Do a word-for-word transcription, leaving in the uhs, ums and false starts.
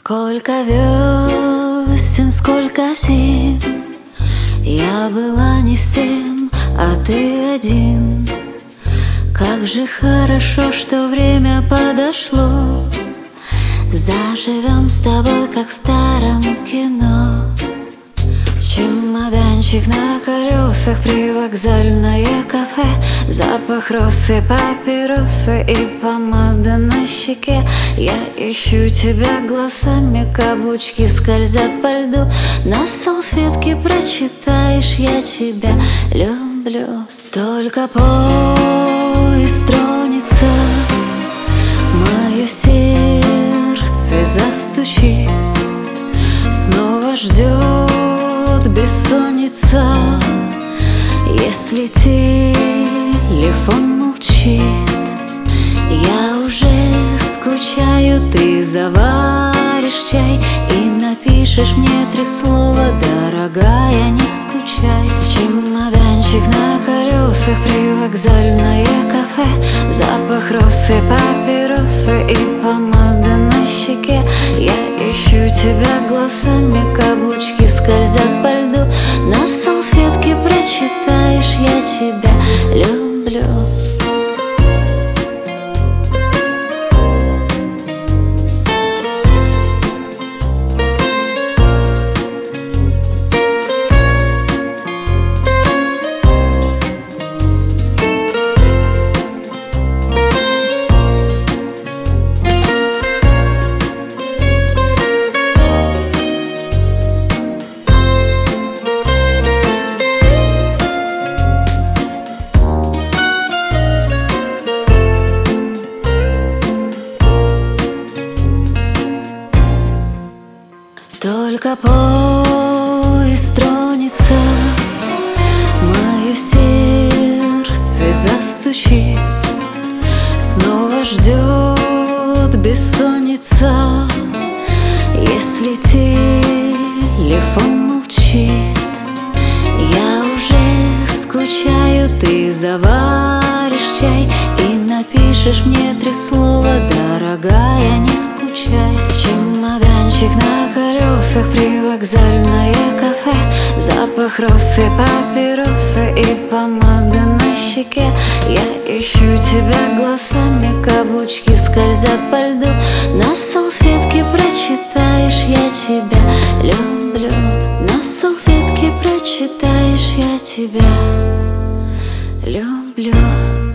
Сколько весен, сколько зим, я была не с тем, а ты один. Как же хорошо, что время подошло. Заживем с тобой, как в старом кино. Чемоданчик на колесах, привокзальное кафе, запах росы, папиросы и помада на щеке. Я ищу тебя глазами, каблучки скользят по льду. На салфетке прочитаешь: я тебя люблю. Только поезд тронется, мое сердце застучит. Снова ждет бессонница, если телефон молчит. Я уже скучаю, ты заваришь чай и напишешь мне три слова: дорогая, не скучай. Чемоданчик на колесах, привокзальное кафе, запах росы, папиросы и помада на щеке. Я ищу тебя глазами, каблучки скользят по льду. На салфетке прочитаешь: я тебя люблю. Только поезд тронется, мое сердце застучит. Снова ждет бессонница, если телефон молчит. Я уже скучаю, ты заваришь чай и напишешь мне три слова: дорогая, не скучай. Чемоданчик на колесах, привокзальное кафе, запах росы, папиросы и помада на щеке. Я ищу тебя глазами, каблучки скользят по льду. На салфетке прочитаешь: я тебя люблю. На салфетке прочитаешь: я тебя люблю.